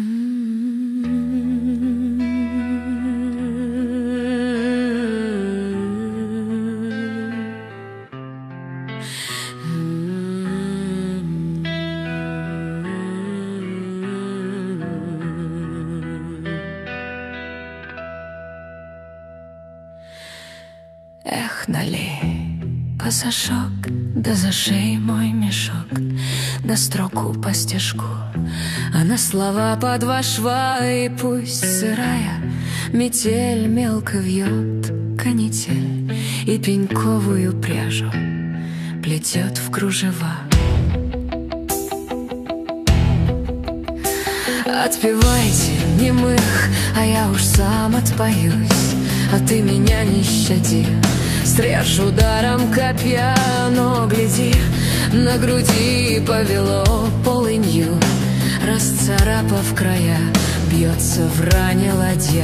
Эх, налей пасашок, да зашей мой мешок, да строку по стежку, а на слова по два шва. И пусть сырая метель мелко вьет канитель и пеньковую пряжу плетет в кружева. Отпевайте немых, а я уж сам отпоюсь, а ты меня не щади. Срежь ударом копья, но гляди, на груди повело полынью, расцарапав края, бьется в ране ладья.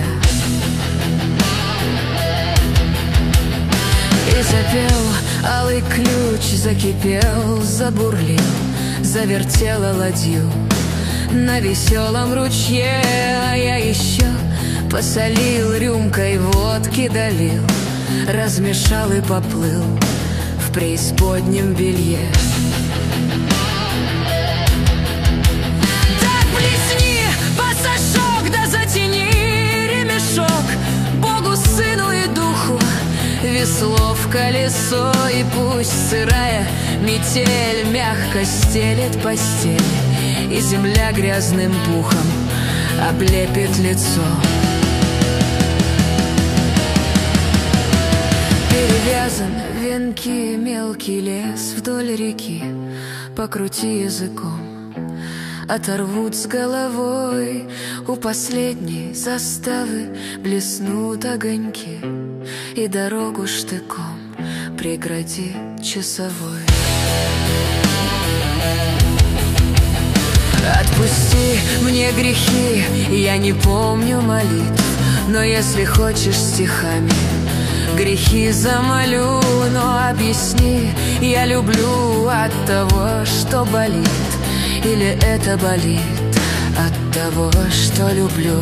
И запел алый ключ, закипел, забурлил, завертела ладью на веселом ручье, а я еще посолил, рюмкой водки долил, размешал и поплыл в преисподнем белье. Так плесни пасашок, да затяни ремешок, Богу, Сыну и Духу весло в колесо. И пусть сырая метель мягко стелет постель, и земля грязным пухом облепит лицо. Перевязан венки мелкий лес вдоль реки, покрути языком, оторвут с головой. У последней заставы блеснут огоньки, и дорогу штыком прегради часовой. Отпусти мне грехи, я не помню молитв, но если хочешь стихами грехи замолю. Но объясни, я люблю от того, что болит, или это болит от того, что люблю?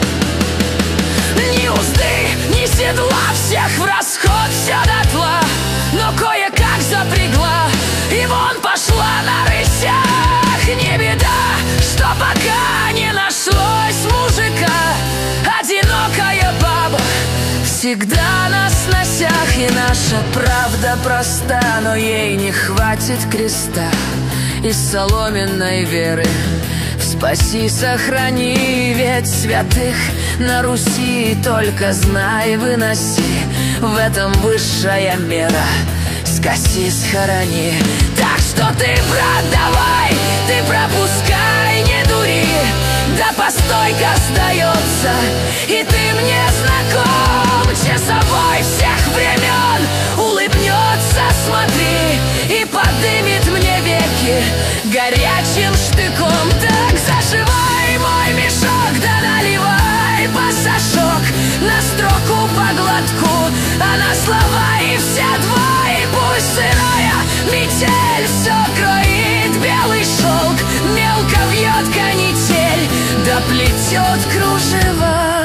Ни узды, ни седла, всех в расход, все дотла, но кое-как запрягла, и вон пошла на рысях. Не беда, что пока не нашлось мужика, одинокая баба всегда на сносях. И наша правда проста, но ей не хватит креста из соломенной веры. Спаси, сохрани, ведь святых на Руси только знай, выноси, в этом высшая мера. Скоси, схорони. Так что ты, брат, давай, ты пропускай, не дури, да постойка сдается, и ты мне знаком. Часовой всех времен улыбнется, смотри, и подымет мне веки горячим штыком. Так зашивай мой мешок, да наливай пасашок на строку по глотку, а на слова и вся два. И пусть сырая метель все кроит белый шелк, мелко вьет канитель, да плетет кружева.